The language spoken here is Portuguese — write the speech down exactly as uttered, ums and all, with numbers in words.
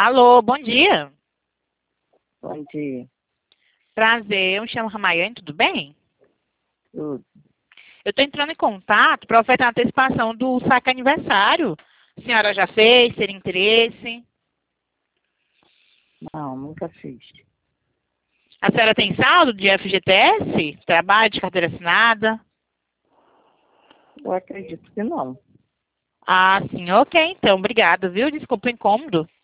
Alô, bom dia. Bom dia. Prazer, eu me chamo Ramayane, tudo bem? Tudo. Eu estou entrando em contato para ofertar a antecipação do saque aniversário. A senhora já fez, ter interesse? Não, nunca fiz. A senhora tem saldo de F G T S? Trabalho de carteira assinada? Eu acredito que não. Ah, sim, ok, então, obrigada, viu? Desculpa o incômodo.